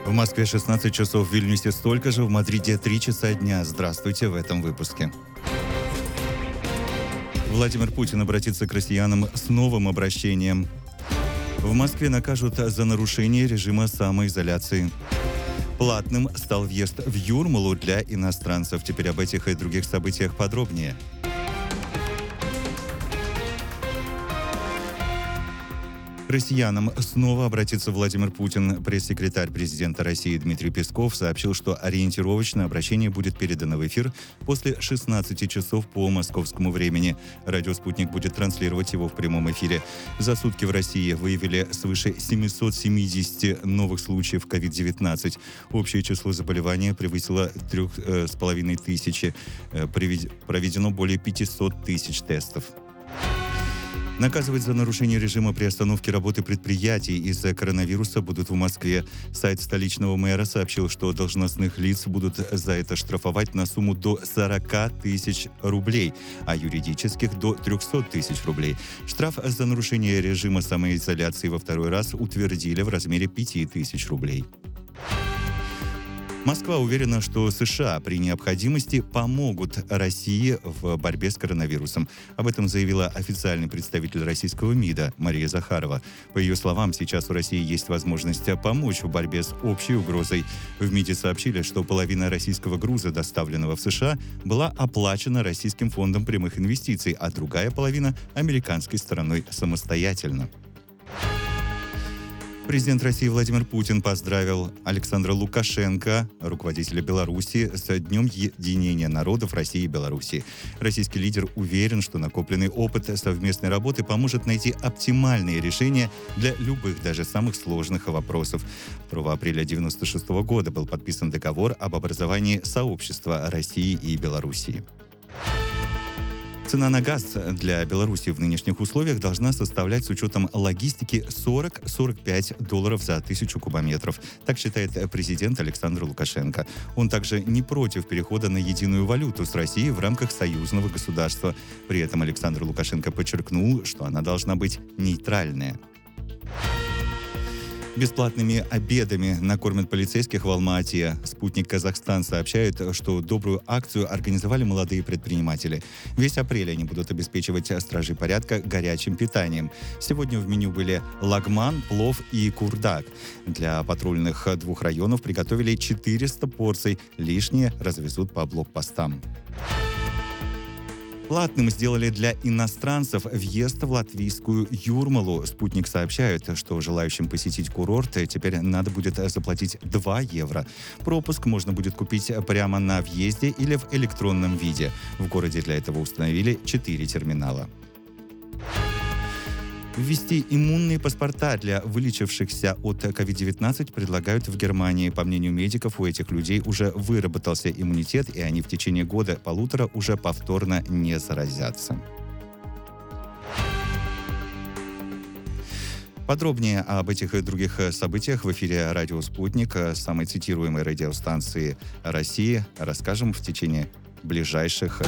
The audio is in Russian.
В Москве 16 часов, в Вильнюсе столько же, в Мадриде 3 часа дня. Здравствуйте в этом выпуске. Владимир Путин обратится к россиянам с новым обращением. В Москве накажут за нарушение режима самоизоляции. Платным стал въезд в Юрмалу для иностранцев. Теперь об этих и других событиях подробнее. К россиянам снова обратится Владимир Путин. Пресс-секретарь президента России Дмитрий Песков сообщил, что ориентировочно обращение будет передано в эфир после 16 часов по московскому времени. Радио «Спутник» будет транслировать его в прямом эфире. За сутки в России выявили свыше 770 новых случаев COVID-19. Общее число заболевания превысило 3500. Проведено более 500 тысяч тестов. Наказывать за нарушение режима приостановки работы предприятий из-за коронавируса будут в Москве. Сайт столичного мэра сообщил, что должностных лиц будут за это штрафовать на сумму до 40 тысяч рублей, а юридических до 300 тысяч рублей. Штраф за нарушение режима самоизоляции во второй раз утвердили в размере 5000 рублей. Москва уверена, что США при необходимости помогут России в борьбе с коронавирусом. Об этом заявила официальный представитель российского МИДа Мария Захарова. По ее словам, сейчас у России есть возможность помочь в борьбе с общей угрозой. В МИДе сообщили, что половина российского груза, доставленного в США, была оплачена Российским фондом прямых инвестиций, а другая половина – американской стороной самостоятельно. Президент России Владимир Путин поздравил Александра Лукашенко, руководителя Беларуси, с Днем единения народов России и Беларуси. Российский лидер уверен, что накопленный опыт совместной работы поможет найти оптимальные решения для любых, даже самых сложных вопросов. 2 апреля 1996 года был подписан договор об образовании сообщества России и Белоруссии. Цена на газ для Беларуси в нынешних условиях должна составлять с учетом логистики $40-45 за 1000 кубометров. Так считает президент Александр Лукашенко. Он также не против перехода на единую валюту с Россией в рамках союзного государства. При этом Александр Лукашенко подчеркнул, что она должна быть нейтральная. Бесплатными обедами накормят полицейских в Алма-Ате. «Спутник Казахстан» сообщает, что добрую акцию организовали молодые предприниматели. Весь апрель они будут обеспечивать стражей порядка горячим питанием. Сегодня в меню были лагман, плов и курдак. Для патрульных 2 районов приготовили 400 порций. Лишние развезут по блокпостам. Платным сделали для иностранцев въезд в латвийскую Юрмалу. «Спутник» сообщает, что желающим посетить курорт теперь надо будет заплатить 2 евро. Пропуск можно будет купить прямо на въезде или в электронном виде. В городе для этого установили 4 терминала. Ввести иммунные паспорта для вылечившихся от COVID-19 предлагают в Германии. По мнению медиков, у этих людей уже выработался иммунитет, и они в течение года-полутора уже повторно не заразятся. Подробнее об этих и других событиях в эфире «Радио Спутник», самой цитируемой радиостанции России, расскажем в течение ближайших